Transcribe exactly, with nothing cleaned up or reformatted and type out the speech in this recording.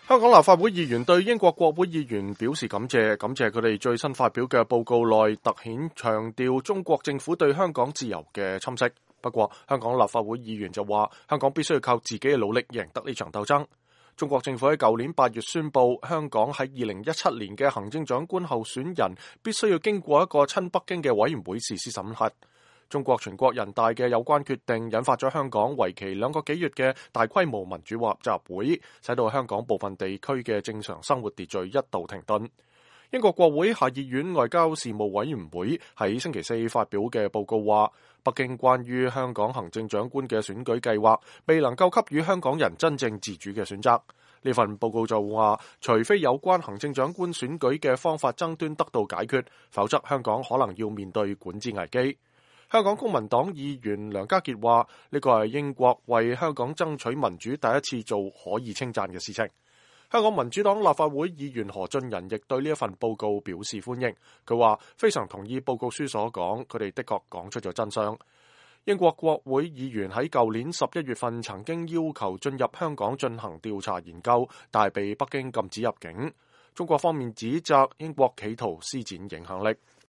香港立法會議員對英國國會議員表示感謝，感謝佢哋最新發表嘅報告內突顯強調中國政府對香港自由嘅侵蝕。不過，香港立法會議員就話，香港必須要靠自己嘅努力贏得呢場鬥爭。中國政府喺舊年八月宣布，香港喺二零一七年嘅行政長官候選人必須要經過一個親北京嘅委員會實施審核。中國全國人大嘅有關決定引發咗香港為期兩個幾月嘅大規模民主集會，使到香港部分地區嘅正常生活秩序一度停頓。英國國會下議院外交事務委員會喺星期四發表嘅報告話，北京關於香港行政長官嘅選舉計劃未能夠給予香港人真正自主嘅選擇。呢份報告就話，除非有關行政長官選舉嘅方法爭端得到解決，否則香港可能要面對管治危機。香港公民黨議員梁家傑話，呢個係英國為香港爭取民主第一次做可以稱讚嘅事情。香港民主黨立法會議員何俊仁亦對呢一份報告表示歡迎。佢話非常同意報告書所講，佢哋的確講出咗真相。英國國會議員喺舊年十一月份曾經要求進入香港進行調查研究，但係被北京禁止入境。中國方面指責英國企圖施展影響力。